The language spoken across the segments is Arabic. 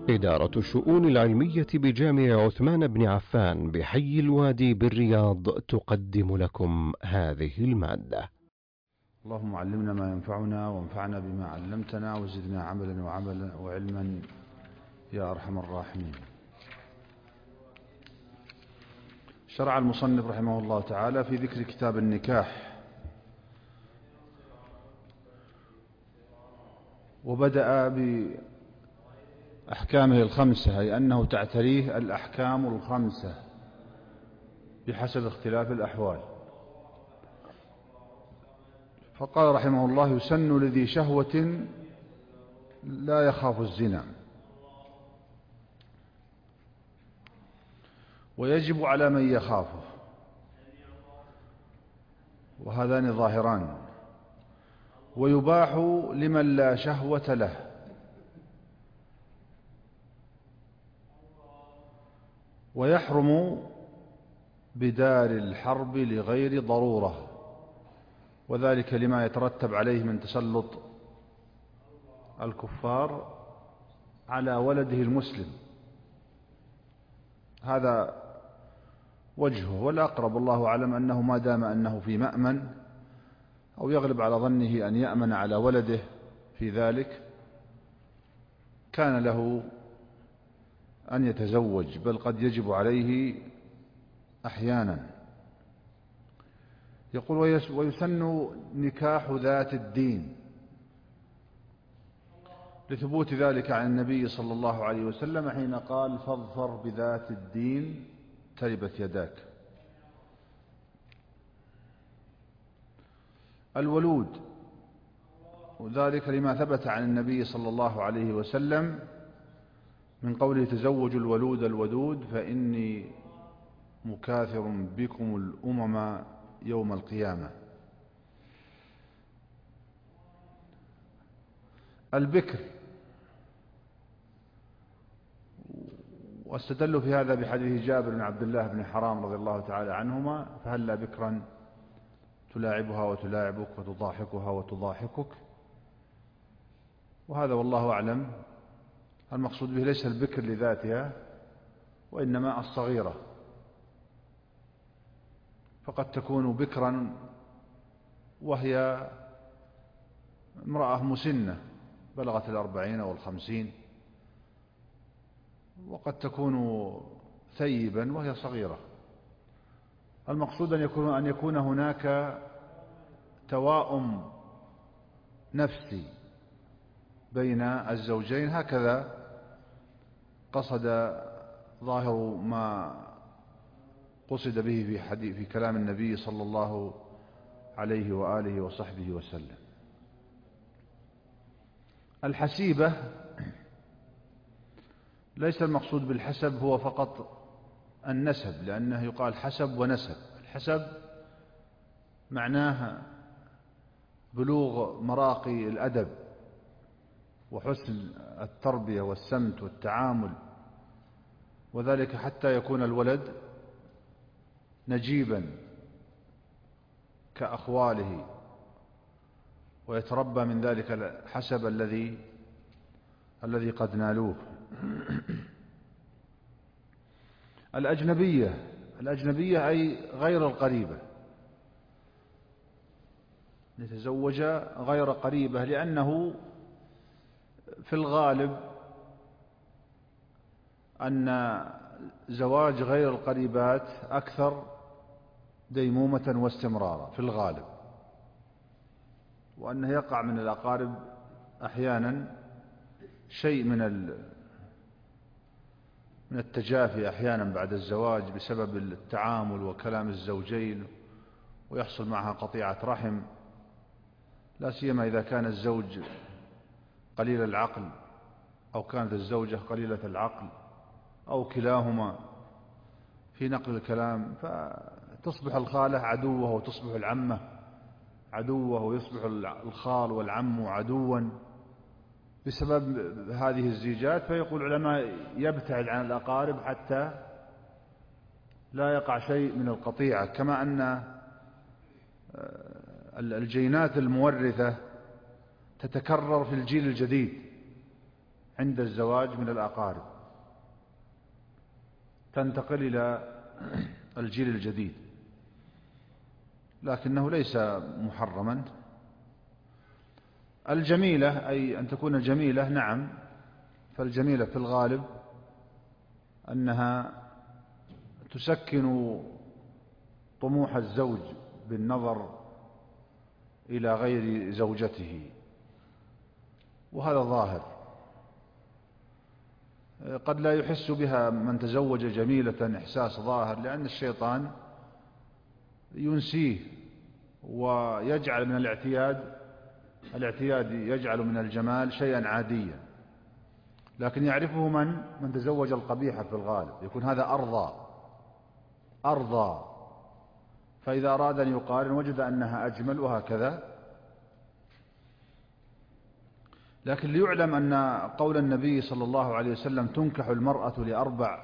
إدارة الشؤون العلمية بجامع عثمان بن عفان بحي الوادي بالرياض تقدم لكم هذه المادة. اللهم علمنا ما ينفعنا وانفعنا بما علمتنا وزدنا عملا وعلما يا أرحم الراحمين. شرع المصنف رحمه الله تعالى في ذكر كتاب النكاح، وبدأ بأحكامه الخمسة، أي أنه تعتريه الأحكام الخمسة بحسب اختلاف الأحوال. فقال رحمه الله: يسن لذي شهوة لا يخاف الزنا، ويجب على من يخافه، وهذان ظاهران، ويباح لمن لا شهوة له، ويحرم بدار الحرب لغير ضرورة، وذلك لما يترتب عليه من تسلط الكفار على ولده المسلم. هذا وجهه، والأقرب الله أعلم أنه ما دام أنه في مأمن أو يغلب على ظنه أن يأمن على ولده في ذلك كان له أن يتزوج، بل قد يجب عليه أحيانا. يقول: ويسن نكاح ذات الدين، لثبوت ذلك عن النبي صلى الله عليه وسلم حين قال: فاظفر بذات الدين تربت يداك. الولود، وذلك لما ثبت عن النبي صلى الله عليه وسلم من قوله: تزوجوا الولود الودود فإني مكاثر بكم الأمم يوم القيامة. البكر، واستدلوا في هذا بحديث جابر بن عبد الله بن حرام رضي الله تعالى عنهما: فهلا بكرا تلاعبها وتلاعبك وتضاحكها وتضاحكك. وهذا والله أعلم المقصود به ليس البكر لذاتها، وإنما الصغيرة، فقد تكون بكرا وهي امرأة مسنة بلغت 40 أو 50، وقد تكون ثيبا وهي صغيرة. المقصود أن يكون هناك توائم نفسي بين الزوجين، هكذا قصد ظاهر ما قصد به في كلام النبي صلى الله عليه وآله وصحبه وسلم. الحسيبة، ليس المقصود بالحسب هو فقط النسب، لأنه يقال حسب ونسب. الحسب معناه بلوغ مراقي الأدب وحسن التربية والسمت والتعامل، وذلك حتى يكون الولد نجيبا كأخواله ويتربى من ذلك الحسب الذي قد نالوه. الأجنبية أي غير القريبة، نتزوج غير قريبة، لأنه في الغالب أن زواج غير القريبات أكثر ديمومة واستمرارا في الغالب، وأنه يقع من الأقارب أحيانا شيء من التجافي أحيانا بعد الزواج بسبب التعامل وكلام الزوجين، ويحصل معها قطيعة رحم، لا سيما إذا كان الزوج قليل العقل أو كانت الزوجة قليلة العقل أو كلاهما في نقل الكلام، فتصبح الخالة عدوة وتصبح العمة عدوة، ويصبح الخال والعم عدوا بسبب هذه الزيجات. فيقول العلماء: يبتعد عن الأقارب حتى لا يقع شيء من القطيعة. كما أن الجينات المورثة تتكرر في الجيل الجديد عند الزواج من الأقارب تنتقل إلى الجيل الجديد، لكنه ليس محرما. الجميلة أي أن تكون الجميلة، نعم، فالجميلة في الغالب أنها تسكن طموح الزوج بالنظر إلى غير زوجته، وهذا ظاهر. قد لا يحس بها من تزوج جميلة إحساس ظاهر، لأن الشيطان ينسيه ويجعل من الاعتياد يجعل من الجمال شيئا عاديا، لكن يعرفه من تزوج القبيحة في الغالب، يكون هذا أرضى، فإذا أراد أن يقارن وجد أنها أجمل وهكذا. لكن ليعلم أن قول النبي صلى الله عليه وسلم تنكح المرأة لأربع: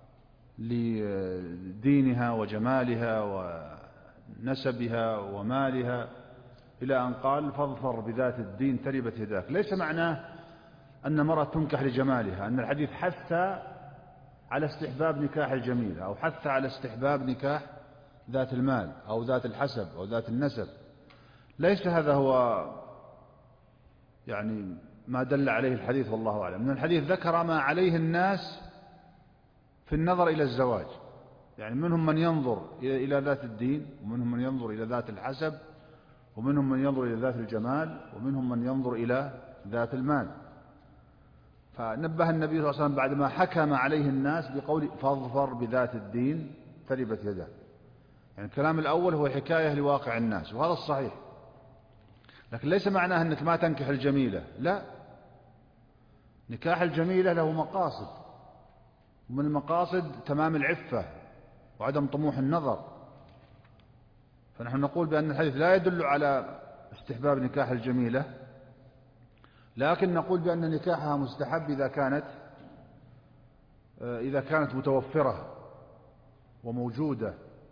لدينها وجمالها ونسبها ومالها، إلى أن قال فاظفر بذات الدين تربت يداك. ليس معناه أن المرأة تنكح لجمالها، أن الحديث حث على استحباب نكاح الجميلة، أو حث على استحباب نكاح ذات المال أو ذات الحسب أو ذات النسب. ليس هذا هو يعني ما دل عليه الحديث، والله أعلم. من الحديث ذكر ما عليه الناس في النظر إلى الزواج، يعني منهم من ينظر إلى ذات الدين، ومنهم من ينظر إلى ذات الحسب، ومنهم من ينظر إلى ذات الجمال، ومنهم من ينظر إلى ذات المال. فنبه النبي صلى الله عليه وسلم بعدما حكم عليه الناس بقول فاظفر بذات الدين تربت يداك. يعني الكلام الأول هو حكاية لواقع الناس، وهذا الصحيح، لكن ليس معناه أنك ما تنكح الجميلة، لا، نكاح الجميلة له مقاصد، ومن المقاصد تمام العفة وعدم طموح النظر. فنحن نقول بأن الحديث لا يدل على استحباب نكاح الجميلة، لكن نقول بأن نكاحها مستحب إذا كانت متوفرة وموجودة.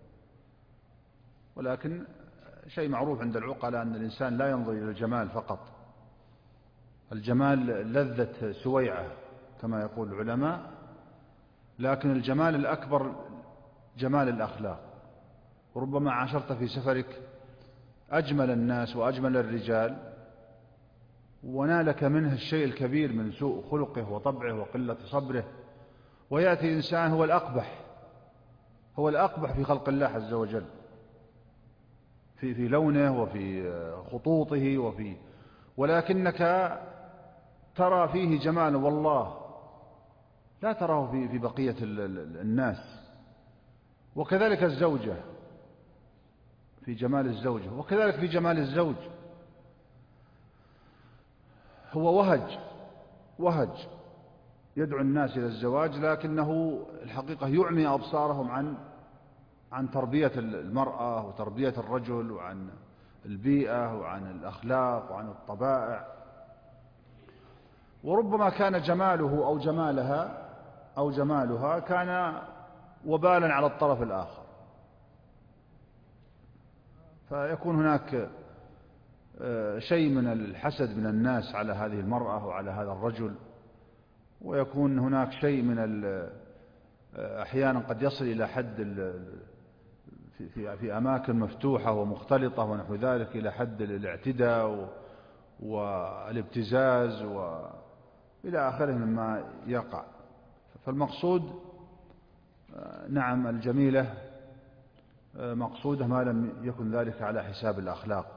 ولكن شيء معروف عند العقلاء أن الإنسان لا ينظر إلى الجمال فقط، الجمال لذة سويعة كما يقول العلماء، لكن الجمال الأكبر جمال الأخلاق. وربما عاشرت في سفرك أجمل الناس وأجمل الرجال، ونالك منه الشيء الكبير من سوء خلقه وطبعه وقلة صبره، ويأتي إنسان هو الأقبح في خلق الله عز وجل، في لونه وفي خطوطه ولكنك ترى فيه جمال، والله لا تراه في بقية الناس. وكذلك الزوجة في جمال الزوجة، وكذلك في جمال الزوج. هو وهج يدعو الناس إلى الزواج، لكنه الحقيقة يعمي أبصارهم عن تربية المرأة وتربية الرجل، وعن البيئة وعن الأخلاق وعن الطبائع. وربما كان جماله أو جمالها كان وبالا على الطرف الآخر، فيكون هناك شيء من الحسد من الناس على هذه المرأة وعلى هذا الرجل، ويكون هناك شيء من أحيانا قد يصل إلى حد في أماكن مفتوحة ومختلطة ونحو ذلك إلى حد الاعتداء والابتزاز وإلى آخره مما يقع. فالمقصود نعم الجميلة مقصودة ما لم يكن ذلك على حساب الأخلاق.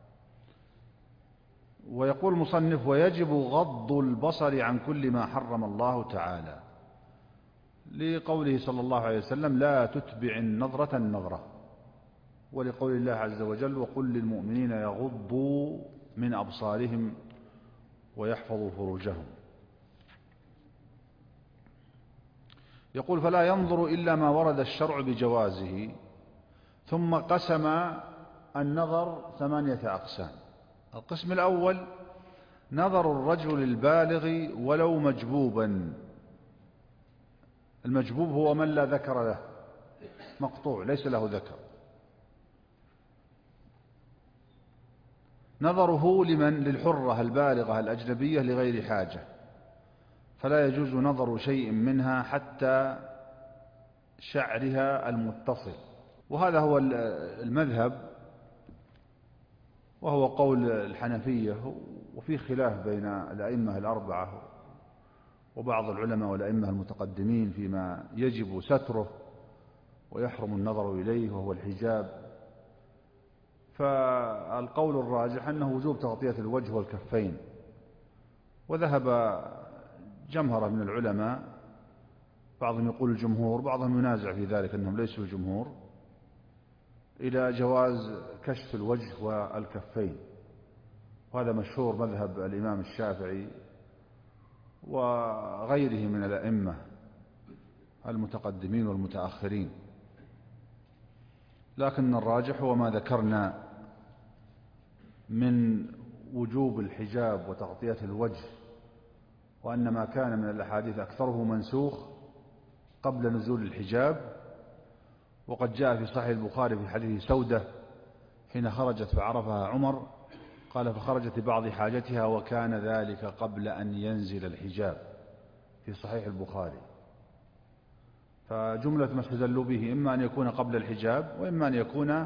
ويقول المصنف: ويجب غض البصر عن كل ما حرم الله تعالى، لقوله صلى الله عليه وسلم: لا تتبع النظرة النظرة، ولقول الله عز وجل: وقل للمؤمنين يغضوا من أبصارهم ويحفظوا فروجهم. يقول: فلا ينظر إلا ما ورد الشرع بجوازه. ثم قسم النظر 8 أقسام. القسم الأول: نظر الرجل البالغ ولو مجبوبا. المجبوب هو من لا ذكر له، مقطوع ليس له ذكر. نظره لمن؟ للحرة البالغة الأجنبية لغير حاجة. فلا يجوز نظر شيء منها حتى شعرها المتصل. وهذا هو المذهب، وهو قول الحنفية، وفي خلاف بين الأئمة الأربعة وبعض العلماء والأئمة المتقدمين فيما يجب ستره ويحرم النظر إليه وهو الحجاب. فالقول الراجح أنه وجوب تغطية الوجه والكفين، وذهب جمهرة من العلماء، بعضهم يقول الجمهور، بعضهم ينازع في ذلك أنهم ليسوا الجمهور، إلى جواز كشف الوجه والكفين. وهذا مشهور مذهب الإمام الشافعي وغيره من الأئمة المتقدمين والمتأخرين. لكن الراجح هو ما ذكرنا من وجوب الحجاب وتغطية الوجه، وأن ما كان من الأحاديث أكثره منسوخ قبل نزول الحجاب. وقد جاء في صحيح البخاري في حديث سودة حين خرجت فعرفها عمر، قال فخرجت لبعض حاجتها وكان ذلك قبل أن ينزل الحجاب، في صحيح البخاري. فجملة ما استدلوا به إما أن يكون قبل الحجاب، وإما أن يكون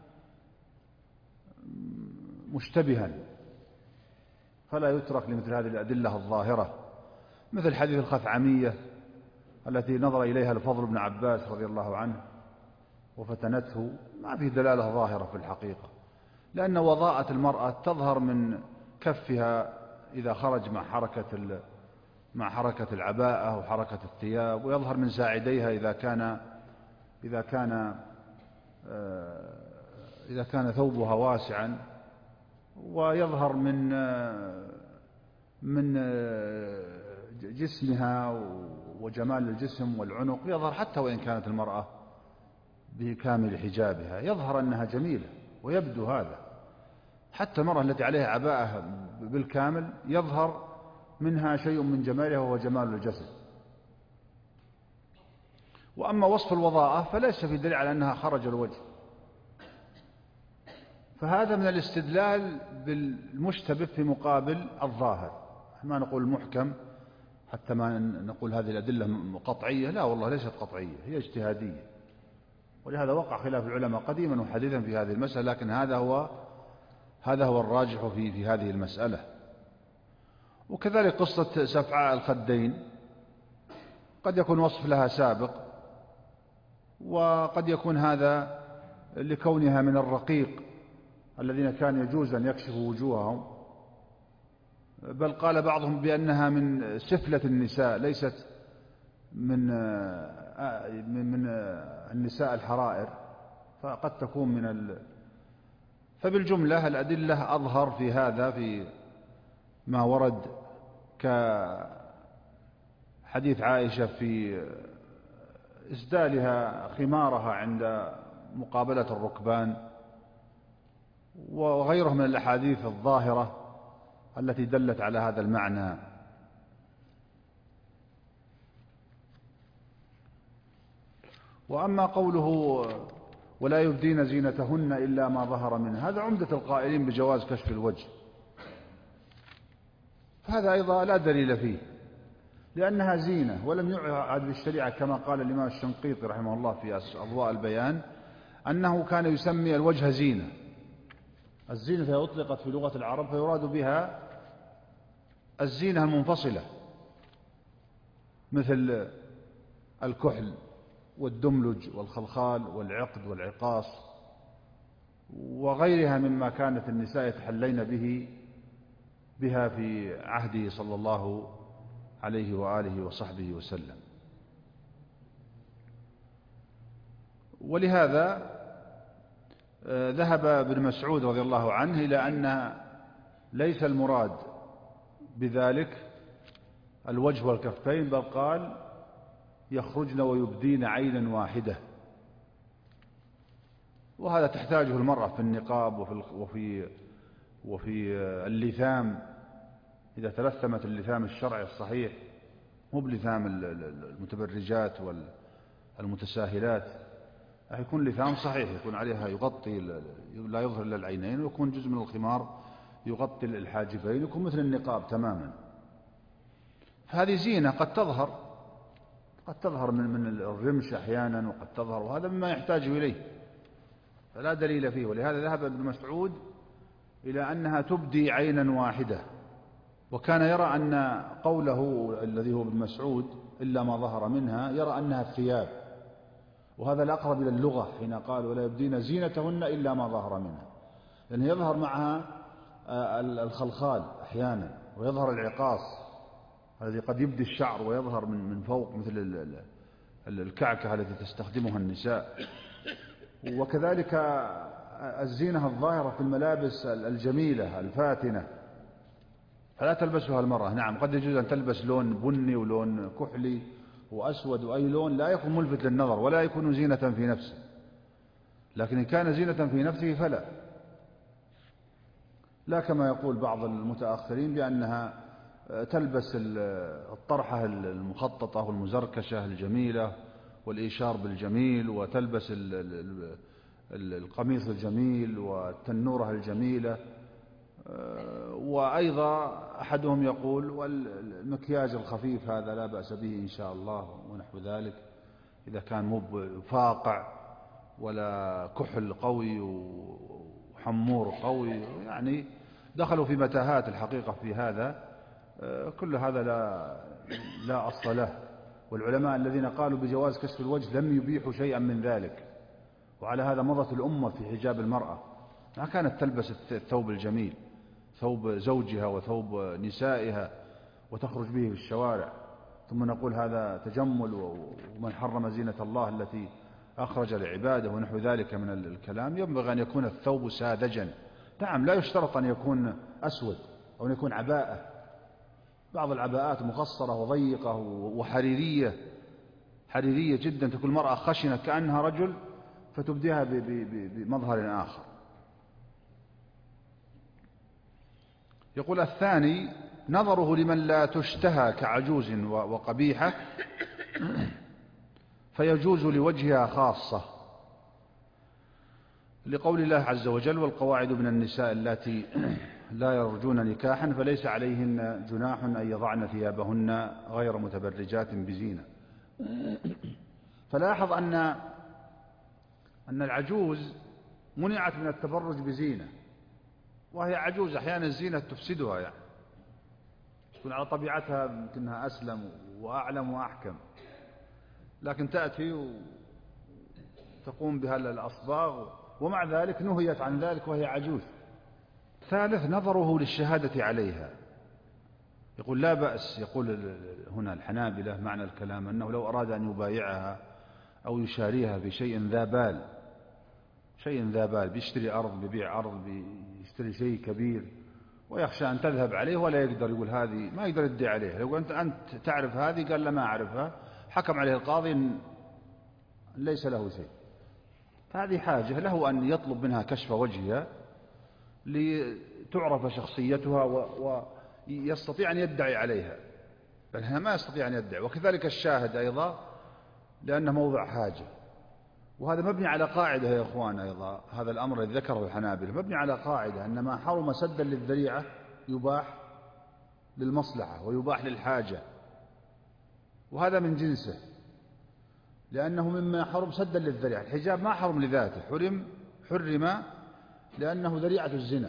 مشتبها، فلا يترك لمثل هذه الأدلة الظاهرة، مثل حديث الخثعمية التي نظر إليها الفضل بن عباس رضي الله عنه وفتنته، ما فيه دلالة ظاهرة في الحقيقة، لأن وضاءة المرأة تظهر من كفها إذا خرج مع حركة العباءة وحركة الثياب، ويظهر من ساعديها إذا كان ثوبها واسعا، ويظهر من جسمها وجمال الجسم والعنق، يظهر حتى وإن كانت المرأة بكامل حجابها، يظهر أنها جميلة ويبدو هذا. حتى المرأة التي عليها عباءة بالكامل يظهر منها شيء من جمالها وهو جمال الجسد. وأما وصف الوضاءة فليس في دليل على أنها خرج الوجه، فهذا من الاستدلال بالمشتبه في مقابل الظاهر. ما نقول المحكم حتى ما نقول هذه الأدلة قطعية، لا والله ليست قطعية، هي اجتهادية، ولهذا وقع خلاف العلماء قديما وحديثا في هذه المسألة، لكن هذا هو الراجح في هذه المسألة. وكذلك قصة سفعاء الخدين قد يكون وصف لها سابق، وقد يكون هذا لكونها من الرقيق الذين كان يجوز أن يكشفوا وجوههم، بل قال بعضهم بأنها من سفلة النساء، ليست من النساء الحرائر، فقد تكون فبالجملة الأدلة أظهر في هذا، في ما ورد كحديث عائشة في إسدالها خمارها عند مقابلة الركبان، وغيره من الأحاديث الظاهرة التي دلت على هذا المعنى. وأما قوله ولا يبدين زينتهن إلا ما ظهر منها، هذا عمدة القائلين بجواز كشف الوجه، فهذا أيضا لا دليل فيه، لأنها زينة ولم يعد بالشريعة، كما قال الإمام الشنقيطي رحمه الله في أضواء البيان أنه كان يسمي الوجه زينة. الزينة أطلقت في لغة العرب فيراد بها الزينة المنفصلة، مثل الكحل والدملج والخلخال والعقد والعقاص وغيرها مما كانت النساء يتحلين بها في عهده صلى الله عليه وآله وصحبه وسلم. ولهذا ذهب ابن مسعود رضي الله عنه إلى أن ليس المراد بذلك الوجه والكفين، بل قال يخرجن ويبدين عينا واحدة، وهذا تحتاجه المرأة في النقاب وفي اللثام، إذا تلثمت اللثام الشرعي الصحيح، مو بلثام المتبرجات والمتساهلات، يكون لثام صحيح يكون عليها يغطي لا يظهر إلا العينين، ويكون جزء من الخمار يغطي الحاجبين، يكون مثل النقاب تماما. هذه زينة قد تظهر من الرمش أحيانا، وقد تظهر، وهذا مما يحتاج إليه، فلا دليل فيه. ولهذا ذهب ابن مسعود إلى أنها تبدي عينا واحدة، وكان يرى أن قوله الذي هو ابن مسعود إلا ما ظهر منها، يرى أنها الثياب، وهذا الأقرب إلى اللغة حين قال ولا يبدين زينتهن إلا ما ظهر منها، لأنه يظهر معها الخلخال أحيانا، ويظهر العقاص الذي قد يبدي الشعر ويظهر من فوق مثل الكعكة التي تستخدمها النساء. وكذلك الزينة الظاهرة في الملابس الجميلة الفاتنة فلا تلبسها المرأة. نعم قد يجوز أن تلبس لون بني ولون كحلي وأسود وأي لون لا يكون ملفت للنظر ولا يكون زينة في نفسه، لكن إن كان زينة في نفسه فلا، لا كما يقول بعض المتأخرين بأنها تلبس الطرحة المخططة والمزركشة الجميلة والإيشار بالجميل، وتلبس القميص الجميل والتنورة الجميلة، وأيضا أحدهم يقول والمكياج الخفيف هذا لا بأس به إن شاء الله ونحو ذلك، إذا كان مو فاقع ولا كحل قوي وحمور قوي، يعني دخلوا في متاهات الحقيقة في هذا. كل هذا لا أصل له، والعلماء الذين قالوا بجواز كشف الوجه لم يبيحوا شيئا من ذلك، وعلى هذا مضت الأمة في حجاب المرأة، ما كانت تلبس الثوب الجميل، ثوب زوجها وثوب نسائها، وتخرج به في الشوارع، ثم نقول هذا تجمل ومن حرم زينة الله التي أخرج لعباده ونحو ذلك من الكلام. ينبغي أن يكون الثوب ساذجا، نعم لا يشترط أن يكون أسود أو أن يكون عباءة، بعض العباءات مقصرة وضيقة وحريرية جدا، تكون المرأة خشنة كأنها رجل فتبديها بمظهر آخر. يقول الثاني نظره لمن لا تشتهى كعجوز وقبيحة فيجوز لوجهها خاصة، لقول الله عز وجل والقواعد من النساء اللاتي لا يرجون نكاحا فليس عليهن جناح أن يضعن ثيابهن غير متبرجات بزينة. فلاحظ أن العجوز منعت من التبرج بزينة، وهي عجوز أحيانا الزينة تفسدها، يعني تكون على طبيعتها يمكنها أسلم وأعلم وأحكم، لكن تأتي وتقوم بها الأصباغ، ومع ذلك نهيت عن ذلك وهي عجوز. ثالث نظره للشهادة عليها، يقول لا بأس، يقول هنا الحنابلة معنى الكلام أنه لو أراد أن يبايعها أو يشاريها في شيء ذا بال، بيشتري أرض، بيبيع أرض، بيشتري شيء كبير ويخشى أن تذهب عليه ولا يقدر، يقول هذه ما يقدر يدعي عليه، لو أنت تعرف هذه قال لا ما أعرفها، حكم عليه القاضي إن ليس له شيء. فهذه حاجة له أن يطلب منها كشف وجهها لتعرف شخصيتها ويستطيع أن يدعي عليها، بل هنا ما يستطيع أن يدعي. وكذلك الشاهد أيضا لأنه موضع حاجة، وهذا مبني على قاعدة يا إخوان، أيضا هذا الأمر الذي ذكره الحنابلة مبني على قاعدة أن ما حرم سدا للذريعة يباح للمصلحة ويباح للحاجة، وهذا من جنسه، لأنه مما حرم سدا للذريعة. الحجاب ما حرم لذاته، حرم لأنه ذريعة الزنا،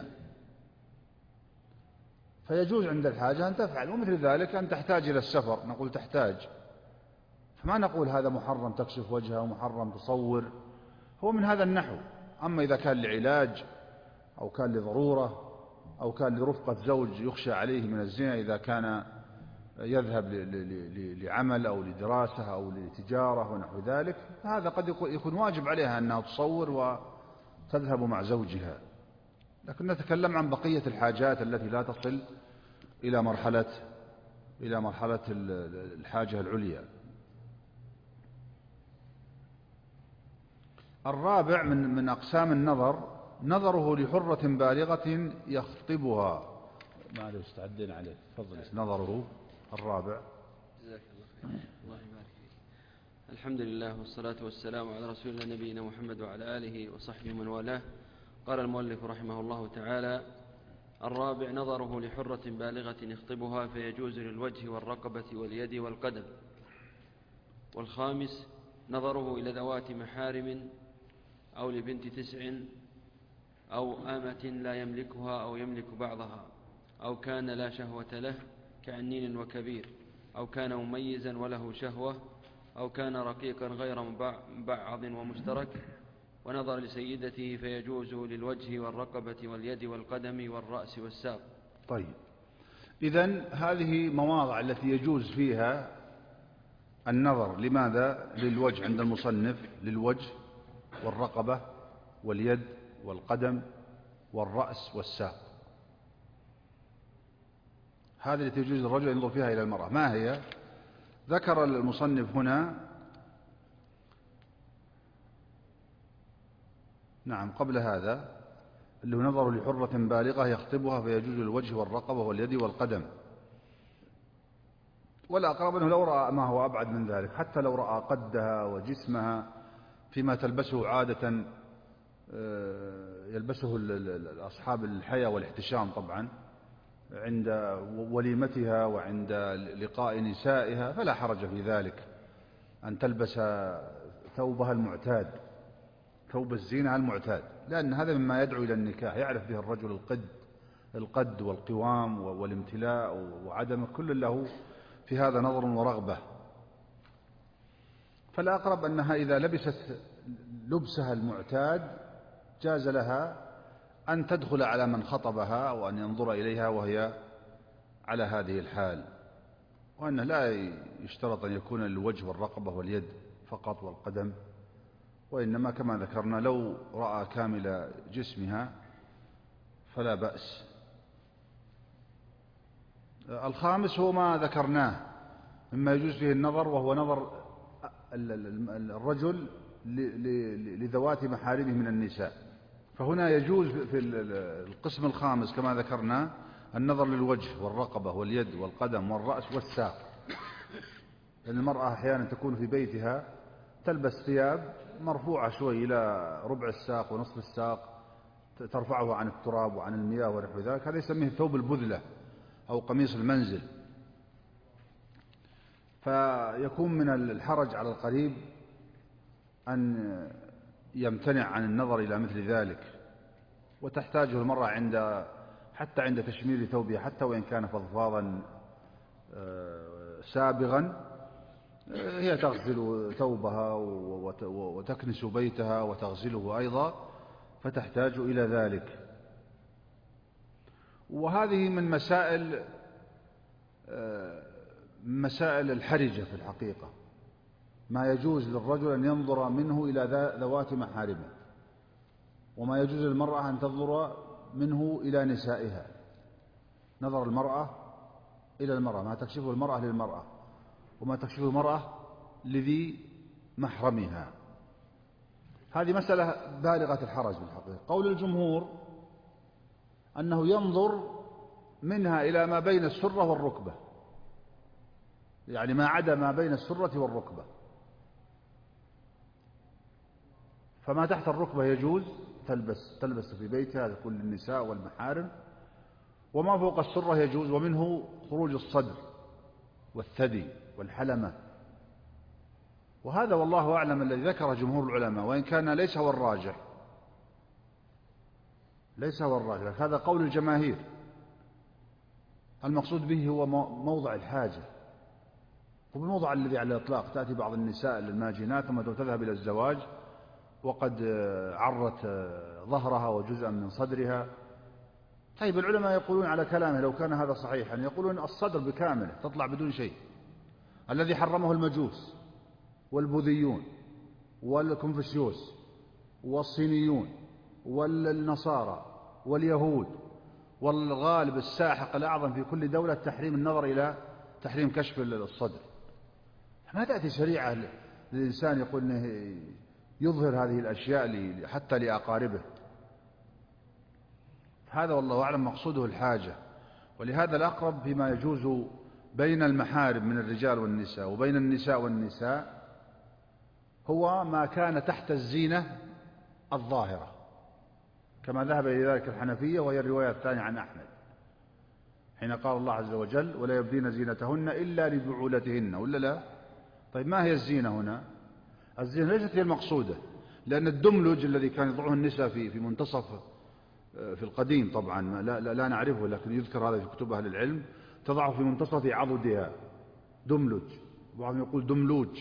فيجوز عند الحاجة أن تفعل. ومثل ذلك أن تحتاج إلى السفر، نقول تحتاج، فما نقول هذا محرم تكشف وجهه ومحرم تصور، هو من هذا النحو. أما إذا كان لعلاج أو كان لضرورة أو كان لرفقة زوج يخشى عليه من الزنا، إذا كان يذهب لعمل أو لدراسة أو لتجارة ونحو ذلك، فهذا قد يكون واجب عليها أنها تصور وتذهب مع زوجها. لكن نتكلم عن بقية الحاجات التي لا تصل إلى مرحلة الحاجة العليا. الرابع من أقسام النظر نظره لحرة بالغة يخطبها. ما أدري استعدين عليه، تفضل. نظره الرابع. جزاك الله خير. الله يبارك فيك. الحمد لله والصلاة والسلام على رسول الله نبينا محمد وعلى آله وصحبه من والاه. قال المؤلف رحمه الله تعالى: الرابع نظره لحرة بالغة يخطبها فيجوز للوجه والرقبة واليد والقدم. والخامس نظره إلى ذوات محارم أو لبنت 9 أو أمة لا يملكها أو يملك بعضها، أو كان لا شهوة له كعنين وكبير، أو كان مميزا وله شهوة، أو كان رقيقا غير مبعض ومشترك. ونظر لسيدته فيجوز للوجه والرقبة واليد والقدم والرأس والساق. طيب، إذن هذه مواضع التي يجوز فيها النظر. لماذا؟ للوجه عند المصنف، للوجه والرقبة واليد والقدم والرأس والساق. هذه التي يجوز الرجل ينظر فيها إلى المرأة. ما هي؟ ذكر المصنف هنا، نعم، قبل هذا اللي هو نظر لحرة بالغة يخطبها فيجوز الوجه والرقبة واليد والقدم. والأقرب أنه لو رأى ما هو أبعد من ذلك، حتى لو رأى قدها وجسمها فيما تلبسه عادة يلبسه أصحاب الحياة والاحتشام طبعا عند وليمتها وعند لقاء نسائها، فلا حرج في ذلك أن تلبس ثوبها المعتاد، ثوب الزينة المعتاد، لأن هذا مما يدعو إلى النكاح. يعرف به الرجل القد والقوام والامتلاء وعدمه، كل له في هذا نظر ورغبة. فالأقرب أنها إذا لبست لبسها المعتاد جاز لها أن تدخل على من خطبها وأن ينظر إليها وهي على هذه الحال، وأنه لا يشترط أن يكون الوجه والرقبة واليد فقط والقدم، وإنما كما ذكرنا لو رأى كامل جسمها فلا بأس. الخامس هو ما ذكرناه مما يجوز فيه النظر، وهو نظر الرجل لذوات محارمه من النساء. فهنا يجوز في القسم الخامس كما ذكرنا النظر للوجه والرقبة واليد والقدم والرأس والساق، لأن المرأة أحيانا تكون في بيتها تلبس ثياب مرفوعة شوي إلى ربع الساق ونصف الساق، ترفعه عن التراب وعن المياه ونحو ذلك، هذا يسميه ثوب البذلة أو قميص المنزل. فيكون من الحرج على القريب أن يمتنع عن النظر إلى مثل ذلك، وتحتاجه المرأة حتى عند تشمير ثوبها، حتى وإن كان فضفاضا سابغا، هي تغسل ثوبها وتكنس بيتها وتغسله أيضا، فتحتاج إلى ذلك. وهذه من مسائل الحرجة في الحقيقة، ما يجوز للرجل أن ينظر منه إلى ذوات محارمه، وما يجوز للمرأة أن تنظر منه إلى نسائها. نظر المرأة إلى المرأة، ما تكشفه المرأة للمرأة، وما تكشفه المرأة لذي محرمها. هذه مسألة بالغة الحرج بالحقيقة. قول الجمهور أنه ينظر منها إلى ما بين السرة والركبة، يعني ما عدا ما بين السرة والركبة، فما تحت الركبة يجوز تلبس في بيتها لكل النساء والمحارم، وما فوق السرة يجوز، ومنه خروج الصدر والثدي والحلمة. وهذا والله أعلم الذي ذكر جمهور العلماء، وإن كان ليس هو الراجح، هذا قول الجماهير. المقصود به هو موضع الحاجة، وبالموضع الذي على الإطلاق تأتي بعض النساء الماجنات ثم تذهب إلى الزواج وقد عرت ظهرها وجزءا من صدرها. طيب، العلماء يقولون على كلامه لو كان هذا صحيحا، يقولون الصدر بكامله تطلع بدون شيء، الذي حرمه المجوس والبوذيون والكونفوشيوس والصينيون والنصارى واليهود، والغالب الساحق الأعظم في كل دولة تحريم النظر إلى تحريم كشف الصدر. ما تأتي شريعة للإنسان يقول إنه يظهر هذه الأشياء حتى لأقاربه. هذا والله أعلم مقصوده الحاجة. ولهذا الأقرب فيما يجوز بين المحارم من الرجال والنساء وبين النساء والنساء هو ما كان تحت الزينة الظاهرة كما ذهب إلى ذلك الحنفية، وهي الرواية الثانية عن أحمد، حين قال الله عز وجل: ولا يبدين زينتهن إلا لبعولتهن، ولا لا؟ طيب ما هي الزينة هنا؟ الزينة ليست هي المقصودة، لأن الدملج الذي كان يضعه النساء في منتصف، في القديم طبعا لا نعرفه، لكن يذكر هذا في كتب أهل العلم، تضعه في منتصف عضدها، دملج، بعضهم يقول دملوج،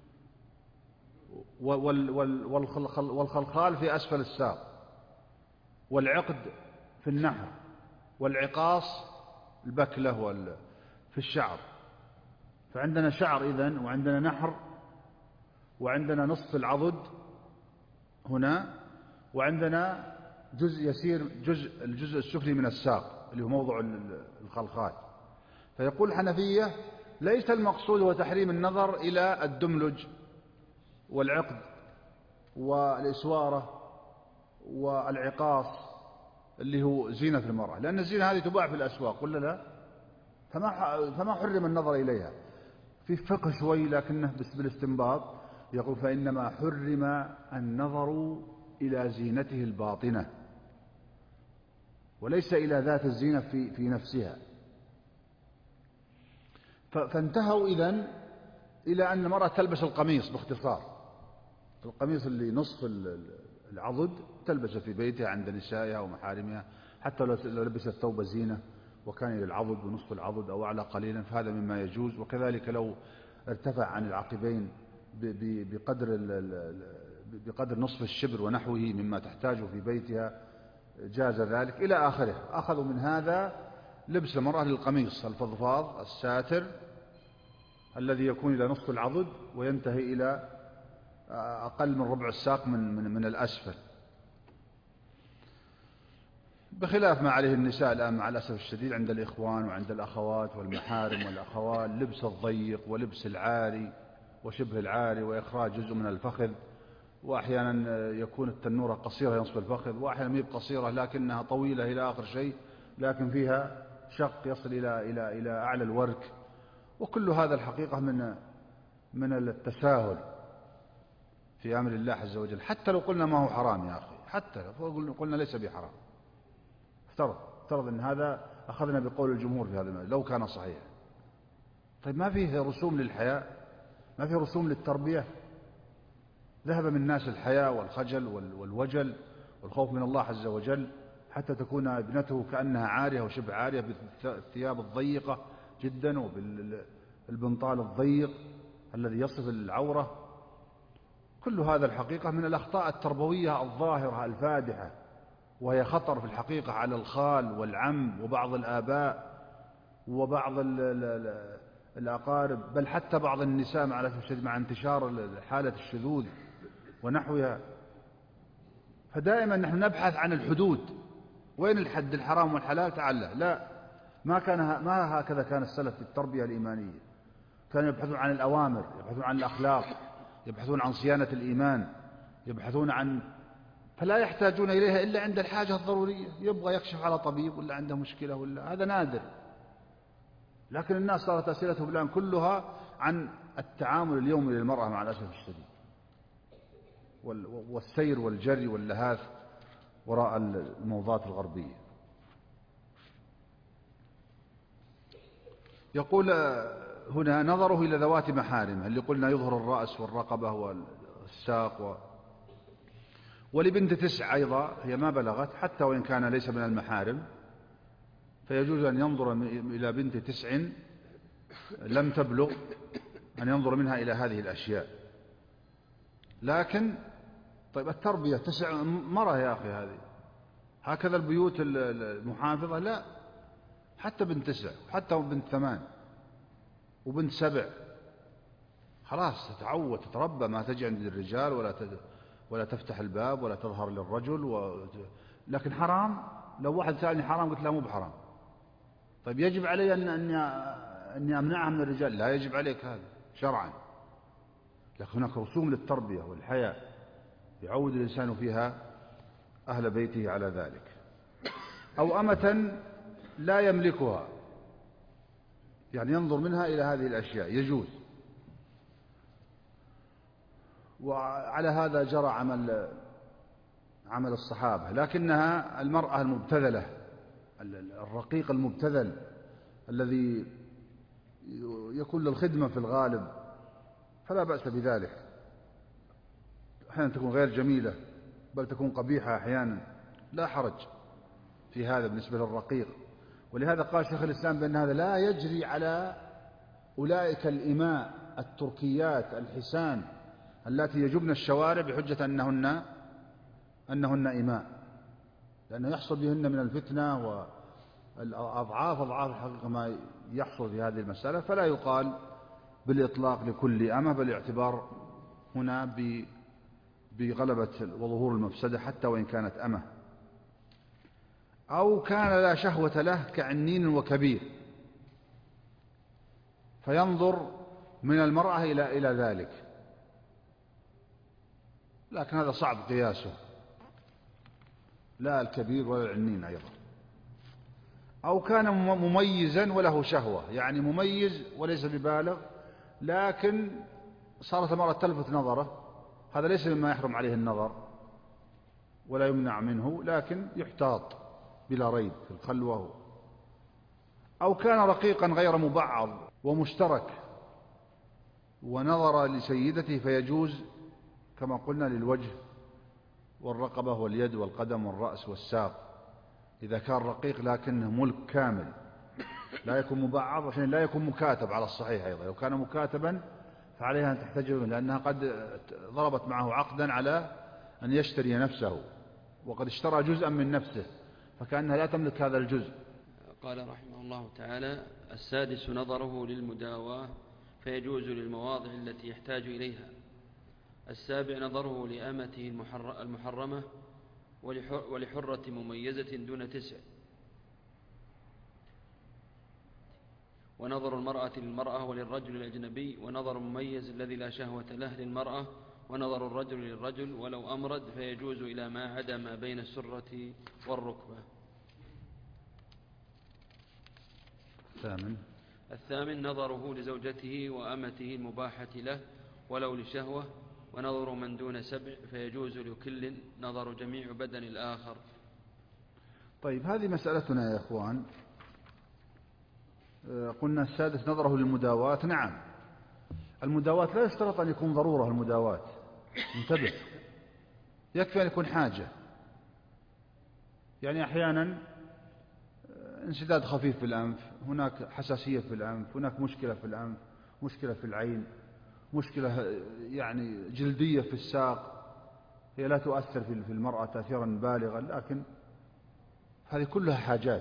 والخلخال في أسفل الساق، والعقد في النحر، والعقاص البكلة في الشعر. فعندنا شعر إذن، وعندنا نحر، وعندنا نصف العضد هنا، وعندنا جزء يسير، الجزء السفلي من الساق اللي هو موضع الخلخال. فيقول الحنفية: ليس المقصود هو تحريم النظر إلى الدملج والعقد والإسوارة والعقاص اللي هو زينة المرأة، لأن الزينة هذه تباع في الأسواق ولا لا؟ فما حرم النظر إليها. في فقه شوي لكنه بالاستنباط، يقول: فإنما حرم النظر إلى زينته الباطنة، وليس إلى ذات الزينة في نفسها. فانتهوا إذن إلى أن المرأة تلبس القميص باختصار، القميص اللي نصف العضد تلبسه في بيتها عند نسائها ومحارمها، حتى لو لبست ثوب زينة وكان إلى العضد ونصف العضد أو أعلى قليلا فهذا مما يجوز. وكذلك لو ارتفع عن العقبين بقدر نصف الشبر ونحوه مما تحتاجه في بيتها جاز ذلك إلى آخره. أخذوا من هذا لبس المرأة للقميص الفضفاض الساتر الذي يكون إلى نصف العضد وينتهي إلى أقل من ربع الساق من الأسفل، بخلاف ما عليه النساء الآن مع الأسف الشديد عند الإخوان وعند الأخوات والمحارم والأخوال، لبس الضيق ولبس العاري وشبه العاري وإخراج جزء من الفخذ، وأحيانا يكون التنورة قصيرة ينصف الفخذ، وأحيانا ميب قصيرة لكنها طويلة إلى آخر شيء، لكن فيها شق يصل إلى أعلى الورك. وكل هذا الحقيقة من التساهل في أمر الله عز وجل. حتى لو قلنا ما هو حرام يا أخي، حتى لو قلنا ليس بحرام، افترض أن هذا أخذنا بقول الجمهور في هذا المال لو كان صحيحا. طيب ما فيه رسوم للحياة؟ ما فيه رسوم للتربية؟ ذهب من الناس الحياء والخجل والوجل والخوف من الله عز وجل، حتى تكون ابنته كأنها عارية وشبه عارية بالثياب الضيقة جدا وبالبنطال الضيق الذي يصف العورة. كل هذا الحقيقة من الأخطاء التربوية الظاهرة الفادحة، وهي خطر في الحقيقة على الخال والعم وبعض الآباء وبعض الأقارب، بل حتى بعض النساء مع الأسف الشديد مع انتشار حالة الشذوذ ونحوها. فدائما نحن نبحث عن الحدود، وين الحد الحرام والحلال؟ تعالى لا، ما هكذا كان السلف في التربية الإيمانية. كانوا يبحثون عن الأوامر، يبحثون عن الأخلاق، يبحثون عن صيانة الإيمان، يبحثون عن، فلا يحتاجون إليها إلا عند الحاجة الضرورية، يبغى يكشف على طبيب ولا عنده مشكلة ولا، هذا نادر. لكن الناس صارت أسئلتهم الآن كلها عن التعامل اليومي للمرأة مع الأسف الشديد، والسير والجري واللهاث وراء الموضات الغربية. يقول هنا: نظره إلى ذوات محارمه، اللي قلنا يظهر الرأس والرقبة والساق ولبنت 9 أيضا هي ما بلغت، حتى وإن كان ليس من المحارم فيجوز أن ينظر إلى بنت 9 لم تبلغ، أن ينظر منها إلى هذه الأشياء. لكن طيب التربية 9 مرة يا أخي، هذه هكذا البيوت المحافظة؟ لا، حتى بنت 9 وحتى بنت 8 وبنت 7 خلاص تتعود تتربى، ما تجي عند الرجال ولا تفتح الباب ولا تظهر للرجل لكن حرام؟ لو واحد سألني حرام قلت له مو بحرام. طيب يجب علي أني أمنعها من الرجال؟ لا يجب عليك هذا شرعا، لكن هناك رسوم للتربية والحياة يعود الإنسان فيها أهل بيته على ذلك. أو أمة لا يملكها، يعني ينظر منها إلى هذه الأشياء يجوز. وعلى هذا جرى عمل عمل الصحابة، لكنها المرأة المبتذلة، الرقيق المبتذل الذي يكون للخدمة في الغالب فلا بأس بذلك. أحيانا تكون غير جميلة بل تكون قبيحة أحيانا، لا حرج في هذا بالنسبة للرقيق. ولهذا قال شيخ الإسلام بأن هذا لا يجري على أولئك الإماء التركيات الحسان التي يجبن الشوارع بحجة أنهن إماء، لأنه يحصل بهن من الفتنة والأضعاف الحقيقة ما يحصل في هذه المسألة. فلا يقال بالإطلاق لكل أمة، بل الاعتبار هنا بغلبة وظهور المفسدة حتى وإن كانت أمة. أو كان لا شهوة له كعنين وكبير، فينظر من المرأة إلى ذلك، لكن هذا صعب قياسه، لا الكبير ولا العنين أيضا. أو كان مميزا وله شهوة، يعني مميز وليس ببالغ لكن صارت المرأة تلفت نظره، هذا ليس مما يحرم عليه النظر ولا يمنع منه، لكن يحتاط بلا ريب في الخلوة. أو كان رقيقا غير مبعض ومشترك ونظر لسيدته، فيجوز كما قلنا للوجه والرقبة واليد والقدم والرأس والساق إذا كان رقيق لكنه ملك كامل، لا يكون مبعض عشان لا يكون مكاتب على الصحيح. أيضا لو كان مكاتبا فعليها أن تحتجب منه، لأنها قد ضربت معه عقدا على أن يشتري نفسه، وقد اشترى جزءا من نفسه فكأنها لا تملك هذا الجزء. قال رحمه الله تعالى: السادس نظره للمداواة فيجوز للمواضع التي يحتاج إليها. السابع نظره لأمته المحرمة ولحرة مميزة دون 9. ونظر المرأة للمرأة وللرجل الأجنبي، ونظر المميز الذي لا شهوة له للمرأة، ونظر الرجل للرجل ولو أمرد، فيجوز إلى ما عدا ما بين السرة والركبة. الثامن نظره لزوجته وأمته المباحة له ولو لشهوة، ونظر من دون 7، فيجوز لكل نظر جميع بدن الآخر. طيب، هذه مسألتنا يا إخوان. قلنا السادس نظره للمداواة. نعم، المداواة لا يشترط أن يكون ضرورة. المداواة انتبه، يكفي أن يكون حاجة. يعني أحيانا انسداد خفيف في الأنف، هناك حساسية في الأنف، هناك مشكلة في الأنف، مشكلة في العين، مشكلة يعني جلدية في الساق، هي لا تؤثر في المرأة تأثيرا بالغا، لكن هذه كلها حاجات.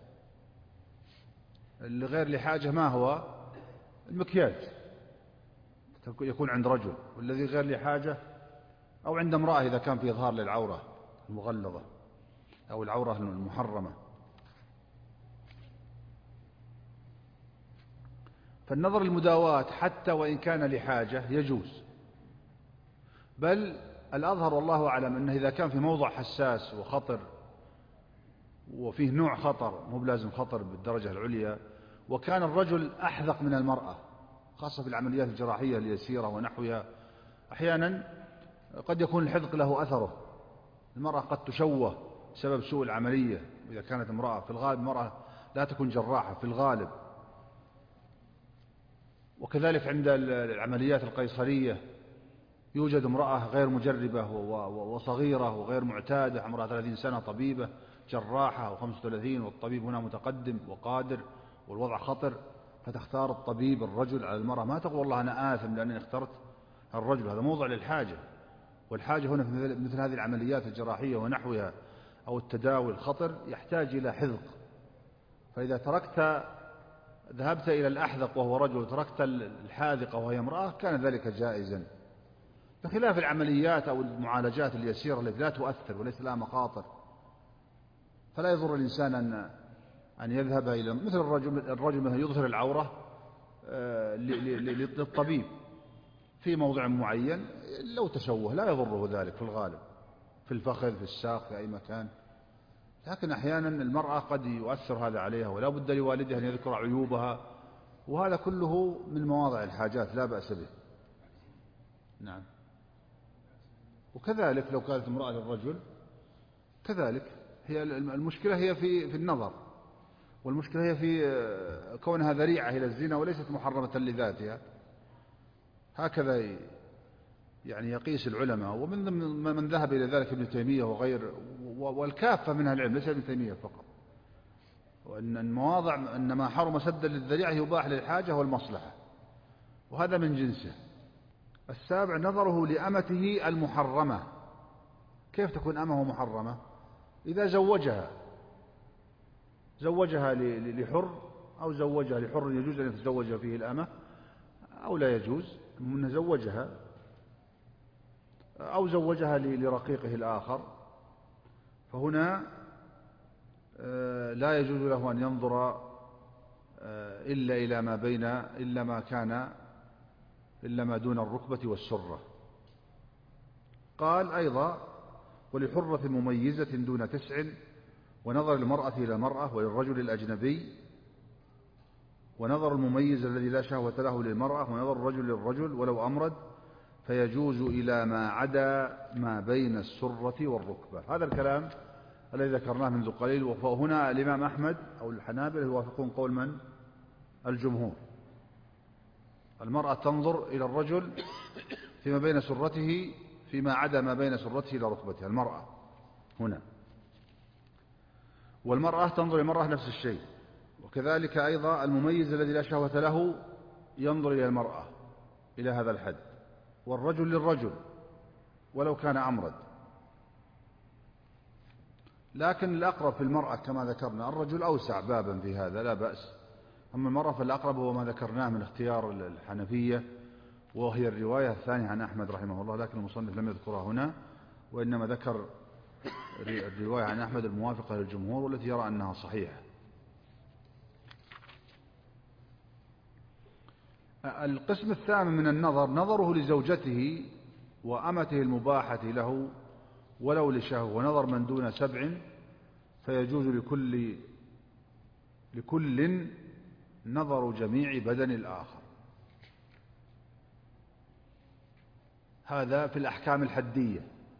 اللي غير لحاجة ما هو المكياج يكون عند رجل، والذي غير لحاجة أو عند امرأة إذا كان في إظهار للعورة المغلظة أو العورة المحرمة. فالنظر المداواة حتى وإن كان لحاجة يجوز، بل الأظهر والله أعلم أنه إذا كان في موضع حساس وخطر وفيه نوع خطر، مو بلازم خطر بالدرجة العليا، وكان الرجل أحذق من المرأة خاصة في العمليات الجراحية اليسيرة ونحوها، أحيانا قد يكون الحذق له أثره. المرأة قد تشوه بسبب سوء العملية إذا كانت امرأة، في الغالب المرأة لا تكون جراحة في الغالب. وكذلك عند العمليات القيصرية يوجد امرأة غير مجربة وصغيرة وغير معتادة، عمرها 30 سنة، طبيبة جراحة أو 35، والطبيب هنا متقدم وقادر والوضع خطر، فتختار الطبيب الرجل على المرأة. ما تقول والله أنا آثم لأنني اخترت الرجل، هذا موضع للحاجة، والحاجة هنا في مثل هذه العمليات الجراحية ونحوها أو التداوي الخطر يحتاج إلى حذق. فإذا ذهبت إلى الأحذق وهو رجل وتركت الحاذقة وهي امرأة كان ذلك جائزا، بخلاف العمليات أو المعالجات اليسيرة التي لا تؤثر وليس لها مخاطر. فلا يضر الإنسان أن يذهب إلى مثل الرجل مثلا يظهر العورة للطبيب في موضع معين، لو تشوه لا يضره ذلك في الغالب، في الفخذ، في الساق، في أي مكان. لكن أحيانا المرأة قد يؤثر هذا عليها، ولا بد لوالدها أن يذكر عيوبها، وهذا كله من مواضع الحاجات لا بأس به. نعم. وكذلك لو كانت امرأة للرجل كذلك هي المشكلة هي في النظر، والمشكلة هي في كونها ذريعة إلى الزنا وليست محرمة لذاتها. هكذا يعني يقيس العلماء، ومن من ذهب إلى ذلك ابن تيمية وغير، والكافة منها العلم ليس ابن تيمية فقط، وأن المواضع أن ما حرم سدا للذريعة يباح للحاجة والمصلحة، وهذا من جنسه. السابع نظره لأمته المحرمة. كيف تكون أمه محرمة؟ إذا زوجها لحر، أو زوجها لحر يجوز أن يتزوج فيه الأمة أو لا يجوز، من زوجها أو زوجها لرقيقه الآخر، فهنا لا يجوز له أن ينظر إلا ما دون الركبة والسرة. قال أيضا: ولحرة مميزة دون 9، ونظر المرأة إلى المرأة وللرجل الأجنبي، ونظر المميز الذي لا شهوة له للمرأة، ونظر الرجل للرجل ولو أمرد، فيجوز إلى ما عدا ما بين السرة والركبة. هذا الكلام الذي ذكرناه منذ قليل. وهنا الإمام أحمد أو الحنابلة يوافقون قول من؟ الجمهور. المرأة تنظر إلى الرجل فيما بين سرته فيما عدا ما بين سرته إلى ركبته، المرأة هنا، والمرأة تنظر للمرأة نفس الشيء. وكذلك أيضا المميز الذي لا شهوة له ينظر إلى المرأة إلى هذا الحد، والرجل للرجل ولو كان أمرد. لكن الأقرب في المرأة كما ذكرنا، الرجل أوسع بابا في هذا لا بأس، أما المرأة فالأقرب هو ما ذكرناه من اختيار الحنفية، وهي الرواية الثانية عن أحمد رحمه الله، لكن المصنف لم يذكرها هنا، وإنما ذكر الرواية عن أحمد الموافقة للجمهور والتي يرى أنها صحيحة. القسم الثامن من النظر نظره لزوجته وأمته المباحة له ولو لشهوة، ونظر من دون 7، فيجوز لكل نظر جميع بدن الآخر. هذا في الأحكام الحدية،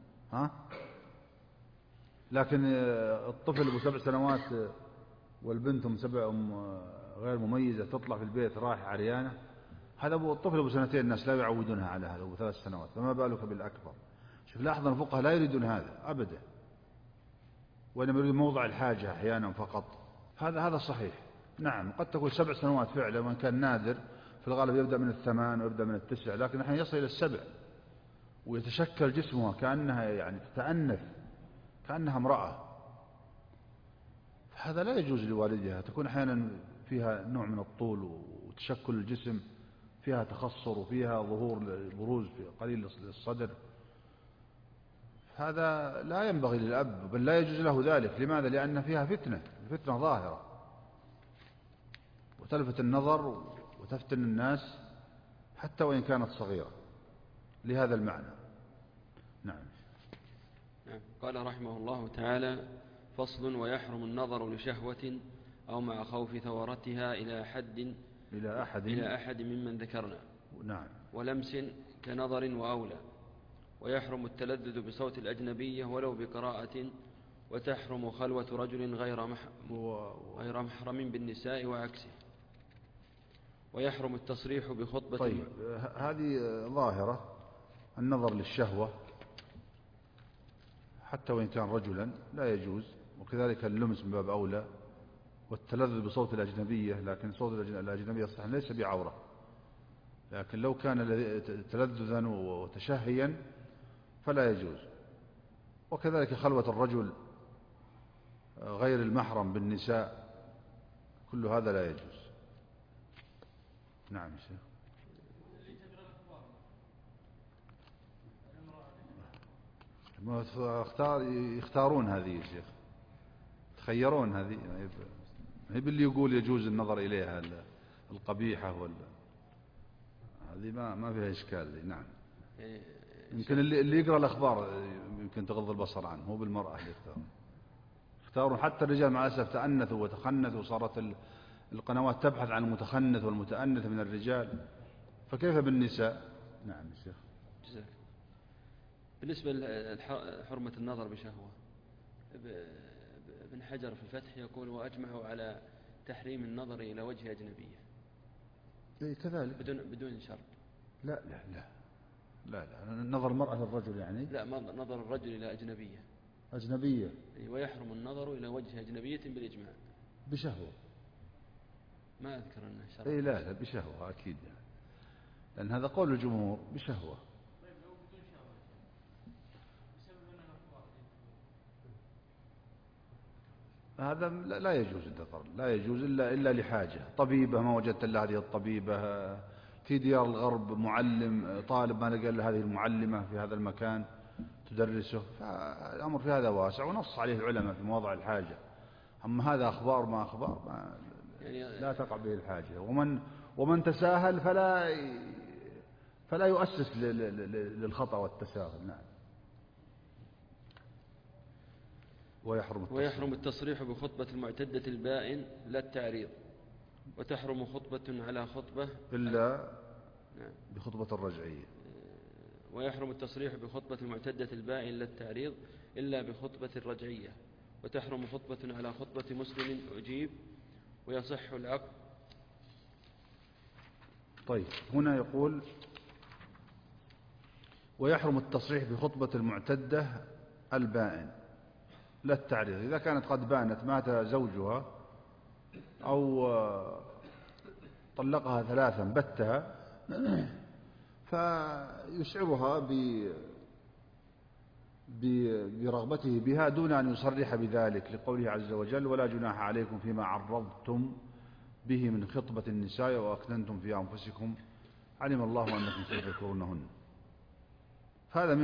لكن الطفل أبو 7 سنوات والبنت غير مميزة تطلع في البيت رايح عريانة، هذا الطفل أبو 2 الناس لا يعودونها على هذا أبو 3 سنوات، فما بالك بالأكبر. شوف لاحظ الفقهاء لا يريدون هذا أبدا، وإنما يريد موضع الحاجة أحيانا فقط. هذا صحيح. نعم قد تكون 7 سنوات فعلا، وإن كان نادر في الغالب يبدأ من 8 ويبدأ من 9، لكن أحيانا يصل إلى 7 ويتشكل جسمها كأنها يعني تتأنث كأنها امرأة. هذا لا يجوز لوالدها، تكون أحيانا فيها نوع من الطول وتشكل الجسم، فيها تخصر وفيها ظهور بروز قليل للصدر. هذا لا ينبغي للأب، بل لا يجوز له ذلك. لماذا؟ لأن فيها فتنة ظاهرة وتلفت النظر وتفتن الناس حتى وإن كانت صغيرة، لهذا المعنى. نعم. قال رحمه الله تعالى: فصل: ويحرم النظر لشهوة أو مع خوف ثورتها إلى أحد ممن ذكرنا. نعم. ولمس كنظر وأولى. ويحرم التلذذ بصوت الأجنبية ولو بقراءة. وتحرم خلوة رجل غير محرم بالنساء وعكسه. ويحرم التصريح بخطبة. طيب هذه ظاهرة، النظر للشهوة حتى وإن كان رجلا لا يجوز، وكذلك اللمس من باب أولى، والتلذذ بصوت الأجنبية، لكن صوت الأجنبية صحيح ليس بعورة، لكن لو كان تلذذا وتشهيا فلا يجوز. وكذلك خلوة الرجل غير المحرم بالنساء، كل هذا لا يجوز. نعم شيخ. يختارون هذه يا شيخ، تخيرون هذه، هي باللي يقول يجوز النظر إليها القبيحة هذه ما فيها إشكال. نعم. يمكن اللي يقرأ الأخبار يمكن تغض البصر عنه، هو بالمرأة اللي يختارون. حتى الرجال مع الأسف تأنثوا وتخنثوا، وصارت القنوات تبحث عن المتخنث والمتأنث من الرجال، فكيف بالنساء؟ نعم يا شيخ. بالنسبة لحرمة النظر بشهوة، ابن حجر في الفتح يقول وأجمعوا على تحريم النظر إلى وجه أجنبية. كذلك بدون شرط. لا لا لا لا لا، نظر المرأة للرجل يعني. لا، نظر الرجل إلى أجنبية. ويحرم النظر إلى وجه أجنبية بالإجماع. بشهوة. ما أذكر أنه شرط. لا بشهوة أكيد يعني. لأن هذا قول الجمهور بشهوة. طيب لو بدون شهوة بسبب أنها هذا لا يجوز النظر، لا يجوز إلا لحاجة. طبيبة ما وجدت إلا هذه الطبيبة، في ديار الغرب معلم طالب ما لقى إلا هذه المعلمة في هذا المكان تدرسه، فالأمر في هذا واسع ونص عليه العلماء في مواضع الحاجة. أما هذا أخبار ما أخبار ما يعني لا تقع به الحاجة. ومن تساهل فلا يؤسس للخطأ والتساهل. نعم. ويحرم التصريح بخطبة المعتدة البائن لا التعريض. وتحرم خطبة على خطبة إلا بخطبة الرجعية. ويحرم التصريح بخطبة المعتدة البائن لا التعريض إلا بخطبة الرجعية. وتحرم خطبة على خطبة مسلم أجيب ويصح العقد. طيب هنا يقول ويحرم التصريح بخطبة المعتدة البائن لا التعريض. إذا كانت قد بانت مات زوجها أو طلقها 3 بتها فيشعرها برغبته بها دون أن يصرح بذلك، لقوله عز وجل ولا جناح عليكم فيما عرضتم به من خطبة النساء وأكننتم في أنفسكم علم الله أنكم ستذكرونهن. فهذا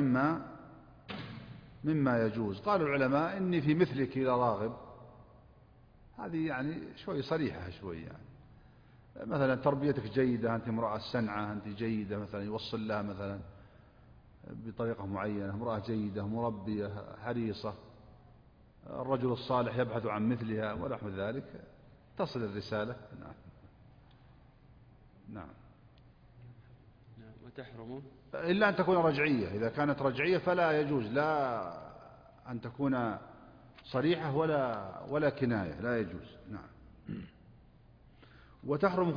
مما يجوز. قال العلماء إني في مثلك لراغب، هذه يعني شوي صريحة شوي يعني. مثلا تربيتك جيدة، أنت امرأة سنعة، أنت جيدة، مثلا يوصل لها مثلا بطريقة معينة، امرأة جيدة مربية حريصة، الرجل الصالح يبحث عن مثلها ونحو ذلك، تصل الرسالة. نعم. وتحرم إلا أن تكون رجعية. إذا كانت رجعية فلا يجوز لا أن تكون صريحة ولا كناية، لا يجوز. نعم. وتحرم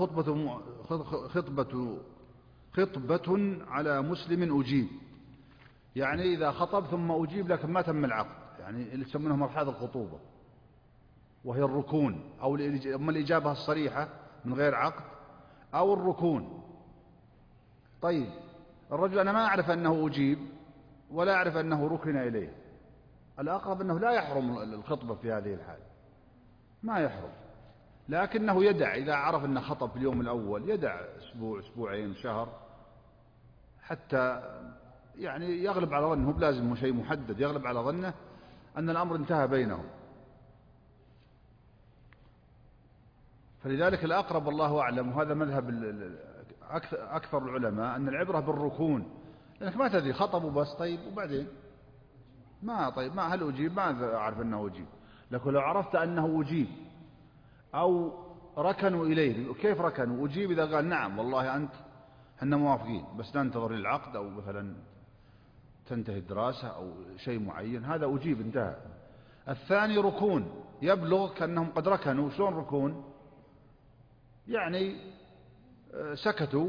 خطبة على مسلم أجيب، يعني إذا خطب ثم أجيب لكن ما تم العقد، يعني اللي يسمونها مرحلة الخطوبة وهي الركون، أو أما الإجابة الصريحة من غير عقد أو الركون. طيب الرجل أنا ما أعرف أنه أجيب ولا أعرف أنه ركن إليه، الأقرب أنه لا يحرم الخطبة في هذه الحال، ما يحرم، لكنه يدع إذا عرف أنه خطب في اليوم الأول يدع أسبوع أسبوعين شهر حتى يعني يغلب على ظنه، بلازم شيء محدد، يغلب على ظنه أن الأمر انتهى بينهم. فلذلك الأقرب الله أعلم، وهذا مذهب أكثر العلماء، أن العبرة بالركون، لأنك ما تدري خطبوا بس طيب وبعدين طيب ما هل أجيب، ما أعرف أنه أجيب، لكن لو عرفت أنه أجيب أو ركنوا إليه، كيف ركنوا؟ أجيب إذا قال نعم والله أنت احنا موافقين بس ننتظر العقد أو مثلا تنتهي الدراسة أو شيء معين، هذا أجيب انتهى. الثاني ركون، يبلغ كأنهم قد ركنوا. شلون ركون؟ يعني سكتوا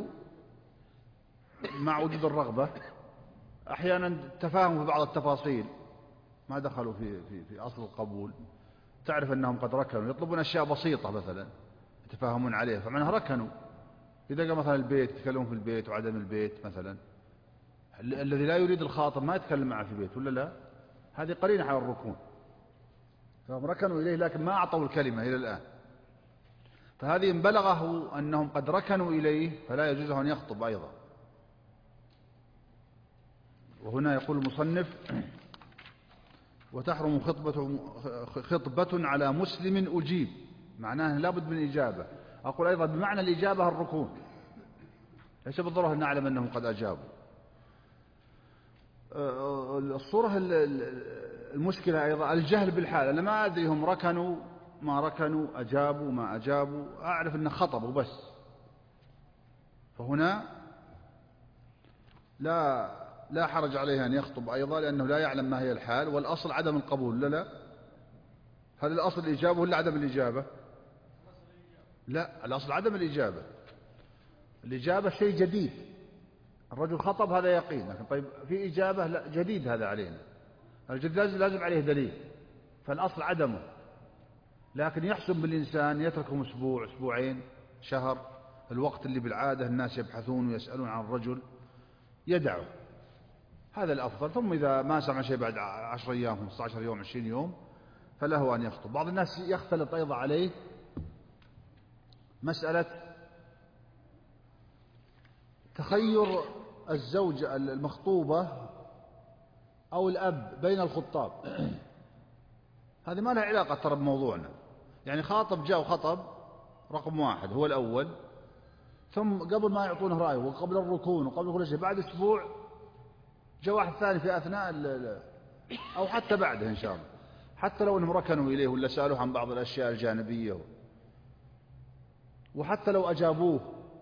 مع وجود الرغبة، أحيانا تفاهموا في بعض التفاصيل ما دخلوا في أصل القبول، تعرف أنهم قد ركنوا، يطلبون أشياء بسيطة مثلا يتفاهمون عليها فمعناها ركنوا. إذا قال مثلا البيت، يتكلمون في البيت وعدم البيت مثلا، الذي لا يريد الخاطب ما يتكلم معه في البيت ولا لا، هذه قرينة على الركون، فهم ركنوا إليه لكن ما أعطوا الكلمة إلى الآن، فهذه إن بلغه أنهم قد ركنوا إليه فلا يجوز له أن يخطب أيضا. وهنا يقول المصنف وتحرم خطبة على مسلم أجيب، معناه لابد من إجابة. أقول أيضا بمعنى الإجابة الركون، ليس بالضرورة أن نعلم أنهم قد أجابوا. الصورة المشكلة أيضا الجهل بالحال، أنا ما أدري هم ركنوا ما ركنوا، أجابوا ما أجابوا، أعرف أنه خطبوا بس، فهنا لا حرج عليه أن يخطب أيضا، لأنه لا يعلم ما هي الحال، والأصل عدم القبول. لا هل الأصل الإجابة ولا عدم الإجابة؟ لا، الأصل عدم الإجابة. الإجابة شيء جديد، الرجل خطب هذا يقين، لكن طيب في إجابة لا، جديد هذا علينا، الجديد لازم عليه دليل، فالأصل عدمه. لكن يحسن بالإنسان يتركهم أسبوع، أسبوعين، شهر، الوقت اللي بالعادة الناس يبحثون ويسألون عن الرجل يدعه، هذا الأفضل. ثم إذا ما سمع شيء بعد 10 أيام 15 يوم 20 يوم فله أن يخطب. بعض الناس يختلط أيضا عليه مسألة تخير الزوج المخطوبة أو الأب بين الخطاب. هذه ما لها علاقة ترى بموضوعنا. يعني خاطب جاء وخطب رقم واحد هو الأول، ثم قبل ما يعطونه رأيه وقبل الركون وقبل كل شيء بعد أسبوع جاء واحد ثاني في أثناء أو حتى بعده إن شاء الله، حتى لو أنهم ركنوا إليه ولا سألوه عن بعض الأشياء الجانبية، وحتى لو أجابوه،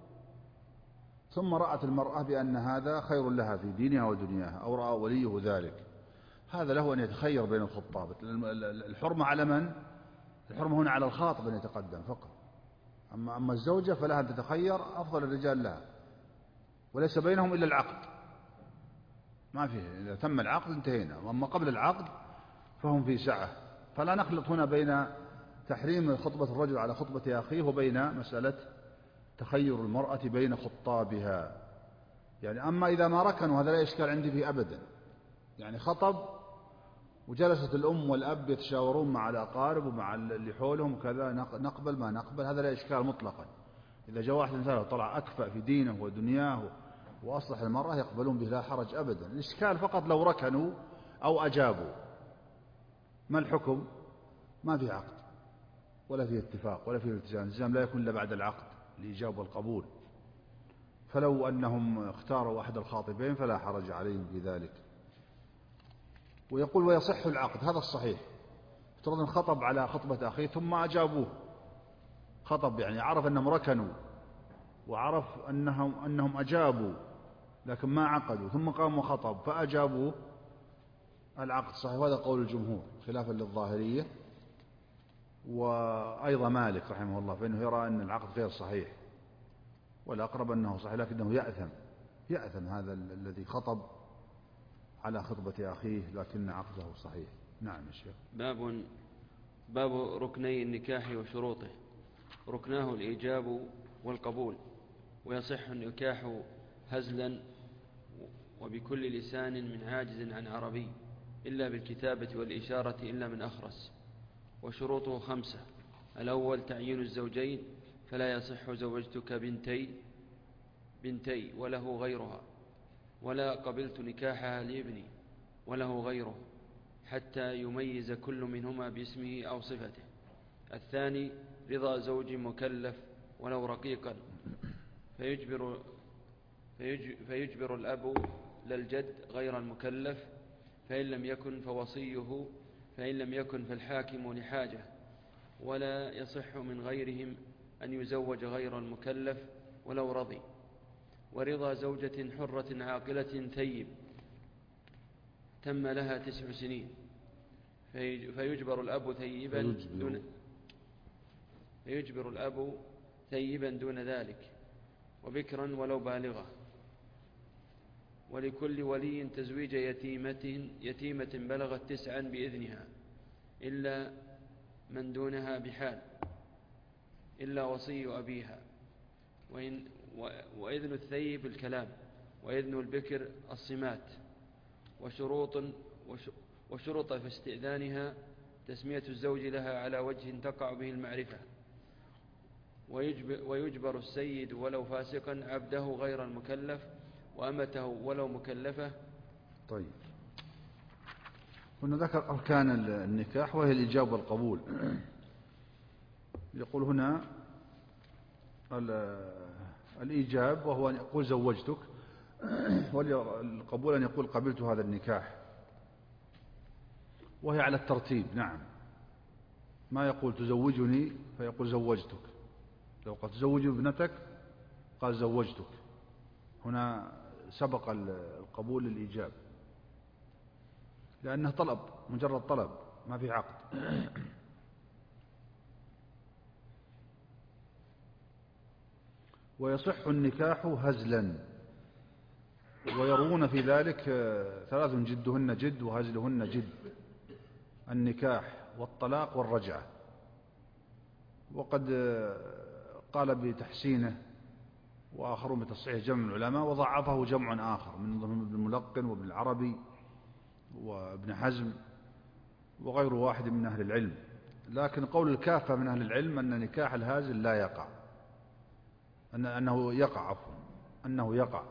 ثم رأت المرأة بأن هذا خير لها في دينها ودنياها أو رأى وليه ذلك، هذا له أن يتخير بين الخطاب. الحرمة على من؟ الحرمة هنا على الخاطب أن يتقدم فقط. أما الزوجة فلها أن تتخير، أفضل الرجال لها، وليس بينهم إلا العقد، ما فيه، إذا تم العقد انتهينا. أما قبل العقد فهم في سعة. فلا نخلط هنا بين تحريم خطبة الرجل على خطبة أخيه وبين مسألة تخير المرأة بين خطابها. يعني أما إذا ما ركنوا هذا لا إشكال عندي فيه أبدا. يعني خطب وجلست الأم والأب يتشاورون مع الأقارب ومع اللي حولهم وكذا، نقبل ما نقبل، هذا لا إشكال مطلقا. إذا جاء واحد إنسان طلع أكفأ في دينه ودنياه وأصلح المرأة يقبلون به لا حرج أبدا. الإشكال فقط لو ركنوا أو أجابوا، ما الحكم؟ ما في عقد ولا فيه اتفاق ولا فيه التزام. الالتزام لا يكون إلا بعد العقد، الإجابة والقبول. فلو أنهم اختاروا أحد الخاطبين فلا حرج عليهم في ذلك. ويقول ويصح العقد، هذا الصحيح. افترض أن خطب على خطبة أخيه ثم أجابوه، خطب يعني عرف أنهم ركنوا وعرف أنهم أجابوا لكن ما عقدوا، ثم قام وخطب فأجابوه، العقد صحيح. وهذا قول الجمهور خلافا للظاهرية وأيضا مالك رحمه الله، فإنه يرى أن العقد غير صحيح، والأقرب أنه صحيح، لكنه يأثم هذا الذي خطب على خطبة أخيه لكن عقده صحيح. نعم يا شيخ. باب ركني النكاح وشروطه. ركناه الإيجاب والقبول، ويصح النكاح هزلا وبكل لسان من عاجز عن عربي، إلا بالكتابة والإشارة إلا من أخرس. وشروطه 5: الأول تعيين الزوجين، فلا يصح زوجتك بنتي وله غيرها، ولا قبلت نكاحها لابني وله غيره، حتى يميز كل منهما باسمه أو صفته. الثاني رضا زوج مكلف ولو رقيقا، فيجبر الأب للجد غير المكلف، فإن لم يكن فوصيه، فإن لم يكن فالحاكم لحاجة. ولا يصح من غيرهم أن يزوج غير المكلف ولو رضي. ورضا زوجة حرة عاقلة ثيب تم لها 9 سنين، فيجبر الأب ثيبا دون ذلك، وبكرا ولو بالغة. ولكل ولي تزويج يتيمة بلغت 9 بإذنها، إلا من دونها بحال، إلا وصي أبيها. وإذن الثيب الكلام، وإذن البكر الصمات. وشروط في استئذانها تسمية الزوج لها على وجه تقع به المعرفة. ويجبر السيد ولو فاسقا عبده غير المكلف، وأمته ولو مكلفة. طيب، هنا ذكر أركان النكاح وهي الإجابة والقبول. يقول هنا الإيجاب وهو أن يقول زوجتك، والقبول أن يقول قبلت هذا النكاح، وهي على الترتيب. نعم، ما يقول تزوجني فيقول زوجتك، لو قال تزوجي ابنتك قال زوجتك. هنا سبق القبول للإيجاب، لأنه طلب، مجرد طلب، ما في عقد. ويصح النكاح هزلا، ويروون في ذلك 3 جدهن جد وهزلهن جد: النكاح والطلاق والرجعة. وقد قال بتحسينه وآخرون بتصحيح جمع العلماء، وضعفه جمع آخر من ضمن ابن الملقن وابن العربي وابن حزم وغير واحد من أهل العلم. لكن قول الكافة من أهل العلم أن نكاح الهازل لا يقع، أنه يقع.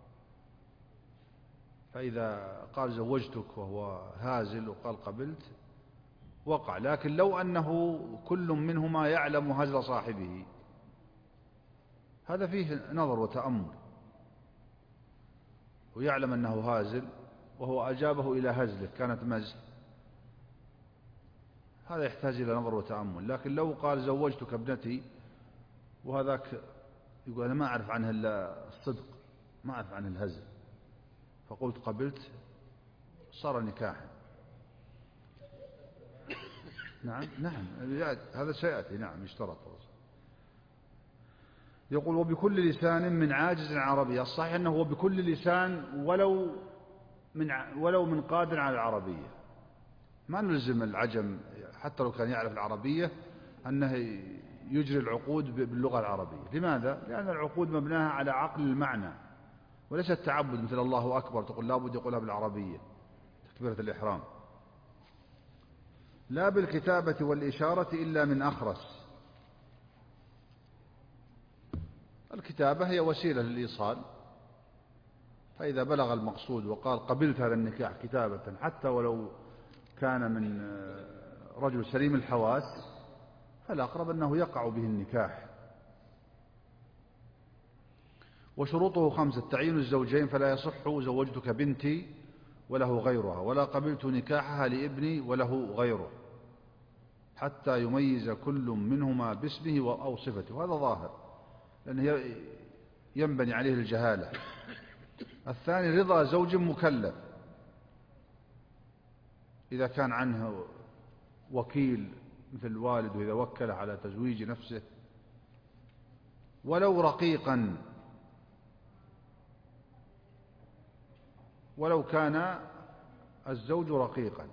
فإذا قال زوجتك وهو هازل وقال قبلت وقع. لكن لو أنه كل منهما يعلم هزل صاحبه، هذا فيه نظر وتأمل، ويعلم أنه هازل وهو أجابه إلى هزله كانت مزح، هذا يحتاج إلى نظر وتأمل. لكن لو قال زوجتك ابنتي وهذاك يقول أنا ما أعرف عنها إلا الصدق، ما أعرف عنها الهزل، فقلت قبلت، صار نكاحا. نعم هذا سيأتي، نعم يشترط. يقول وبكل لسان من عاجز عربي. الصحيح أنه هو بكل لسان ولو من قادر على العربية. ما نلزم العجم حتى لو كان يعرف العربية أنه يجري العقود باللغة العربية. لماذا؟ لأن العقود مبناها على عقل المعنى، وليس التعبد مثل الله أكبر تقول لابد يقولها بالعربية تكبيرة الإحرام. لا بالكتابة والإشارة إلا من أخرس. الكتابة هي وسيلة للإيصال، فإذا بلغ المقصود وقال قبلت هذا النكاح كتابة حتى ولو كان من رجل سليم الحواس، فالأقرب أنه يقع به النكاح. وشروطه 5: تعيين الزوجين، فلا يصح زوجتك بنتي وله غيرها، ولا قبلت نكاحها لابني وله غيره، حتى يميز كل منهما باسمه أو صفته. وهذا ظاهر لأنه ينبني عليه الجهالة. الثاني رضا زوج مكلف، إذا كان عنه وكيل مثل الوالد إذا وكله على تزويج نفسه، ولو رقيقا، ولو كان الزوج رقيقا.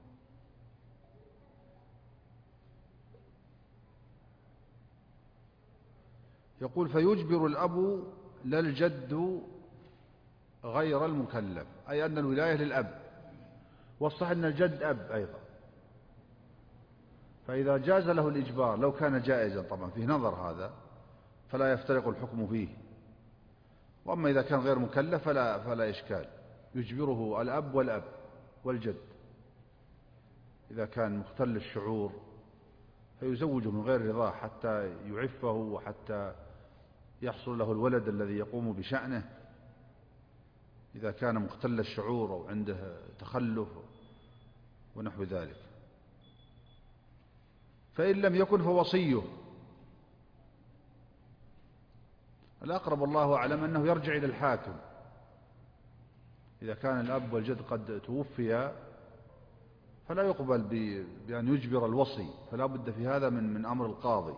يقول فيجبر الأب لا الجد غير المكلف، أي أن الولاية للأب، والصح أن الجد أب أيضا. فإذا جاز له الإجبار، لو كان جائزا طبعا فيه نظر هذا، فلا يفترق الحكم فيه. وأما إذا كان غير مكلف فلا إشكال، يجبره الأب والأب والجد. إذا كان مختل الشعور فيزوجه من غير رضاه حتى يعفه وحتى يحصل له الولد الذي يقوم بشأنه، إذا كان مختل الشعور أو عنده تخلف ونحو ذلك. فإن لم يكن فوصيه. الأقرب الله أعلم أنه يرجع إلى الحاكم. إذا كان الأب والجد قد توفيا فلا يقبل بأن يجبر الوصي، فلا بد في هذا من أمر القاضي.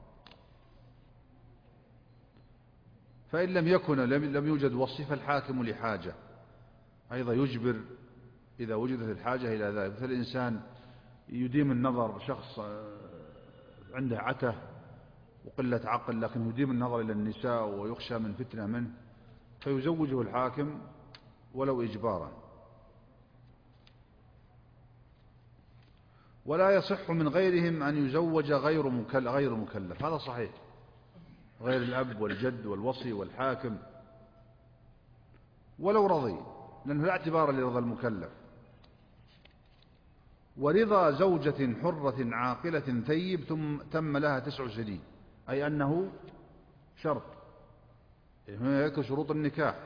فإن لم يكن لم يوجد وصي فالحاكم لحاجة أيضا يجبر إذا وجدت الحاجة إلى ذلك. مثل الإنسان يديم النظر، شخص عنده عته وقلة عقل لكن يديم النظر إلى النساء ويخشى من فتنة منه، فيزوجه الحاكم ولو إجبارا. ولا يصح من غيرهم أن يزوج غير مكلف، هذا صحيح، غير الأب والجد والوصي والحاكم ولو رضي، لأنه لا اعتبار لرضا المكلف. ورضا زوجة حرة عاقلة ثيب تم لها 9 سنين، أي أنه شرط. هنا يذكر شروط النكاح،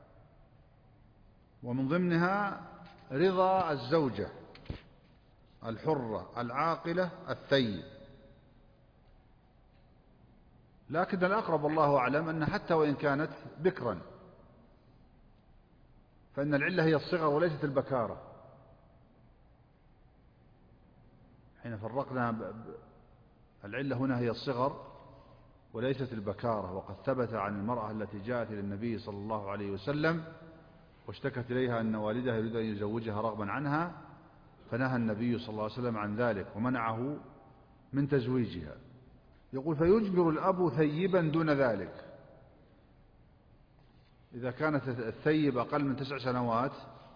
ومن ضمنها رضا الزوجة الحرة العاقلة الثيب. لكن الأقرب الله أعلم أن حتى وإن كانت بكرا فإن العلة هي الصغر وليست البكارة. حين فرقنا العلة هنا هي الصغر وليست البكارة. وقد ثبت عن المرأة التي جاءت إلى النبي صلى الله عليه وسلم واشتكت إليها أن والدها يريد أن يزوجها رغبا عنها، فنهى النبي صلى الله عليه وسلم عن ذلك ومنعه من تزويجها. يقول: فيجبر الأب ثيبا دون ذلك. إذا كانت الثيب أقل من 9 سنوات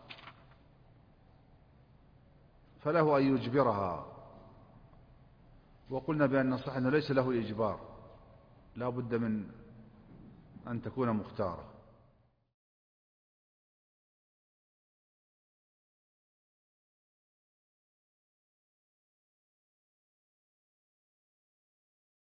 فله أن يجبرها. وقلنا بأن الصح أنه ليس له الإجبار، لا بد من أن تكون مختارة.